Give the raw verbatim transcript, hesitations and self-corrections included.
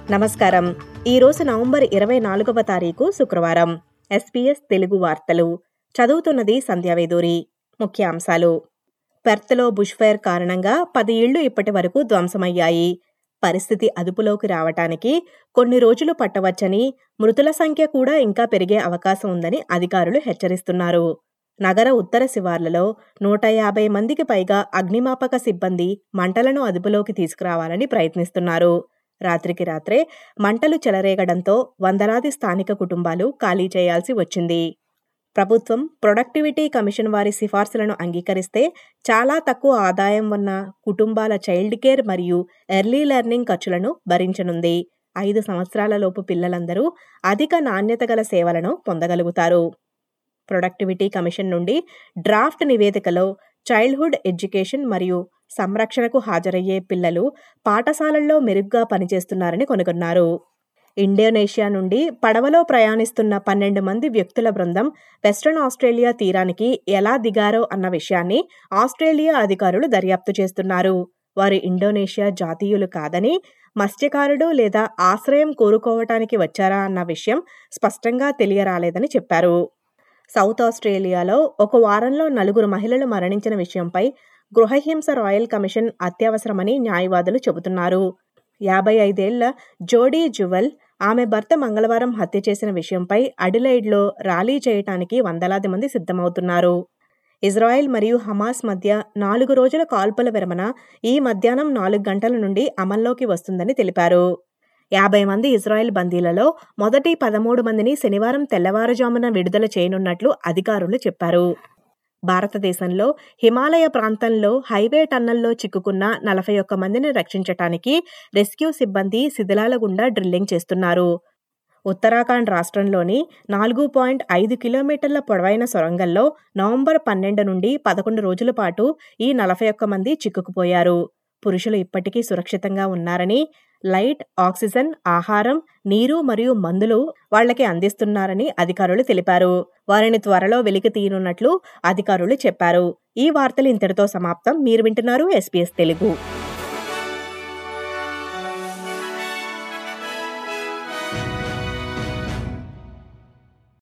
నమస్కారం. ఈరోజు నవంబర్ ఇరవై నాలుగవ తారీఖు శుక్రవారం. ఎస్పీఎస్ తెలుగు వార్తలు చదువుతున్నది సంధ్యావేదూరి. ముఖ్యాంశాలు. పెర్త్లో బుష్ఫైర్ కారణంగా పది ఇళ్లు ఇప్పటి వరకు ధ్వంసమయ్యాయి. పరిస్థితి అదుపులోకి రావటానికి కొన్ని రోజులు పట్టవచ్చని, మృతుల సంఖ్య కూడా ఇంకా పెరిగే అవకాశం ఉందని అధికారులు హెచ్చరిస్తున్నారు. నగర ఉత్తర శివార్లలో నూట యాభై మందికి పైగా అగ్నిమాపక సిబ్బంది మంటలను అదుపులోకి తీసుకురావాలని ప్రయత్నిస్తున్నారు. రాత్రికి రాత్రే మంటలు చెలరేగడంతో వందలాది స్థానిక కుటుంబాలు ఖాళీ చేయాల్సి వచ్చింది. ప్రభుత్వం ప్రొడక్టివిటీ కమిషన్ వారి సిఫార్సులను అంగీకరిస్తే చాలా తక్కువ ఆదాయం ఉన్న కుటుంబాల చైల్డ్ కేర్ మరియు ఎర్లీ లెర్నింగ్ ఖర్చులను భరించనుంది. ఐదు సంవత్సరాల లోపు పిల్లలందరూ అధిక నాణ్యత గల సేవలను పొందగలుగుతారు. ప్రొడక్టివిటీ కమిషన్ నుండి డ్రాఫ్ట్ నివేదికలో చైల్డ్హుడ్ ఎడ్యుకేషన్ మరియు సంరక్షణకు హాజరయ్యే పిల్లలు పాఠశాలల్లో మెరుగ్గా పనిచేస్తున్నారని కనుగొన్నారు. ఇండోనేషియా నుండి పడవలో ప్రయాణిస్తున్న పన్నెండు మంది వ్యక్తుల బృందం వెస్ట్రన్ ఆస్ట్రేలియా తీరానికి ఎలా దిగారో అన్న విషయాన్ని ఆస్ట్రేలియా అధికారులు దర్యాప్తు చేస్తున్నారు. వారు ఇండోనేషియా జాతీయులు కాదని, మత్స్యకారుడు లేదా ఆశ్రయం కోరుకోవటానికి వచ్చారా అన్న విషయం స్పష్టంగా తెలియరాలేదని చెప్పారు. సౌత్ ఆస్ట్రేలియాలో ఒక వారంలో నలుగురు మహిళలు మరణించిన విషయంపై గృహహింస రాయల్ కమిషన్ అత్యవసరమని న్యాయవాదులు చెబుతున్నారు. యాభై ఐదేళ్ల జోడీ జువెల్ ఆమె భర్త మంగళవారం హత్య చేసిన విషయంపై అడిలైడ్లో ర్యాలీ చేయటానికి వందలాది మంది సిద్ధమవుతున్నారు. ఇజ్రాయెల్ మరియు హమాస్ మధ్య నాలుగు రోజుల కాల్పుల విరమణ ఈ మధ్యాహ్నం నాలుగు గంటల నుండి అమల్లోకి వస్తుందని తెలిపారు. యాభై మంది ఇజ్రాయెల్ బందీలలో మొదటి పదమూడు మందిని శనివారం తెల్లవారుజామున విడుదల చేయనున్నట్లు అధికారులు చెప్పారు. భారతదేశంలో హిమాలయ ప్రాంతంలో హైవే టన్నల్లో చిక్కుకున్న నలభై ఒక్క మందిని రక్షించటానికి రెస్క్యూ సిబ్బంది శిథిలాల గుండా డ్రిల్లింగ్ చేస్తున్నారు. ఉత్తరాఖండ్ రాష్ట్రంలోని నాలుగు పాయింట్ ఐదు కిలోమీటర్ల పొడవైన సొరంగంలో నవంబర్ పన్నెండు నుండి పదకొండు రోజుల పాటు ఈ నలభై ఒక్క మంది చిక్కుకుపోయారు. పురుషులు ఇప్పటికీ సురక్షితంగా ఉన్నారని, లైట్, ఆక్సిజన్, ఆహారం, నీరు మరియు మందులు వాళ్లకి అందిస్తున్నారని అధికారులు తెలిపారు. వారిని త్వరలో వెలికి తీయనున్నట్లు అధికారులు చెప్పారు. ఈ వార్తలు ఇంతటితో సమాప్తం. మీరు వింటున్నారు ఎస్పీఎస్ తెలుగు.